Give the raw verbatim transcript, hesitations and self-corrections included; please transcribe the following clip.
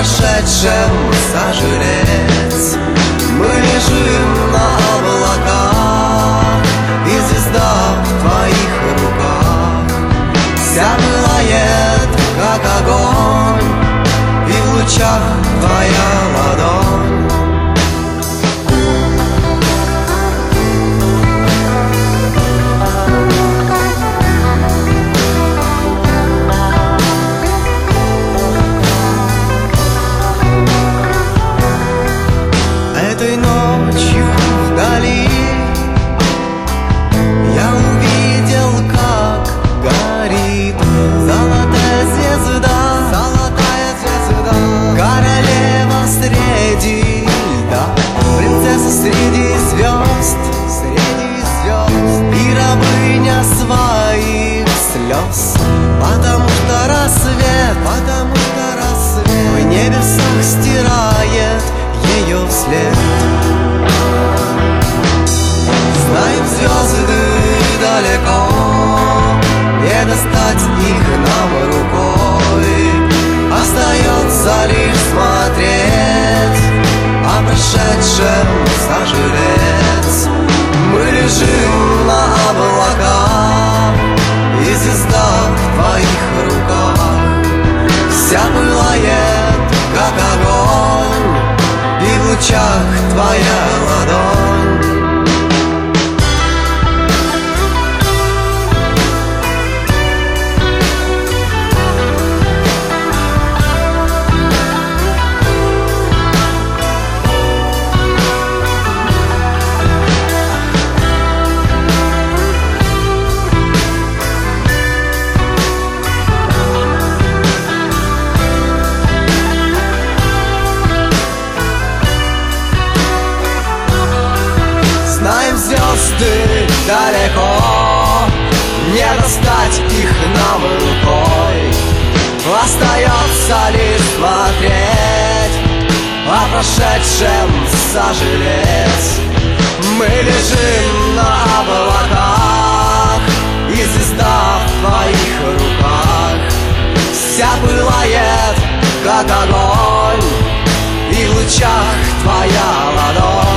прошедшем сожалеть. Мы лежим на облаках, и звезда в твоих руках вся пылает, как огонь, и в лучах твоя ладонь. Этой ночью вдали я увидел, как горит золотая звезда, золотая звезда, королева среди льда, принцесса среди звезд, среди звезд, и рабыня своих слез. Потому что рассвет, потому что рассвет в небесах стирает ее след. Знаем, звезды далеко, не достать их нам рукой. Остается лишь смотреть, о прошедшем сожалеть. Мы лежим на облаках, и звезда в твоих руках вся пылает, как огонь, и в лучах твоя ладонь. Знаем, звезды далеко, не достать их нам рукой. Остается лишь смотреть, о прошедшем сожалеть. Мы лежим на облаках, и звезда в твоих руках вся пылает, как огонь, и в лучах твоя ладонь.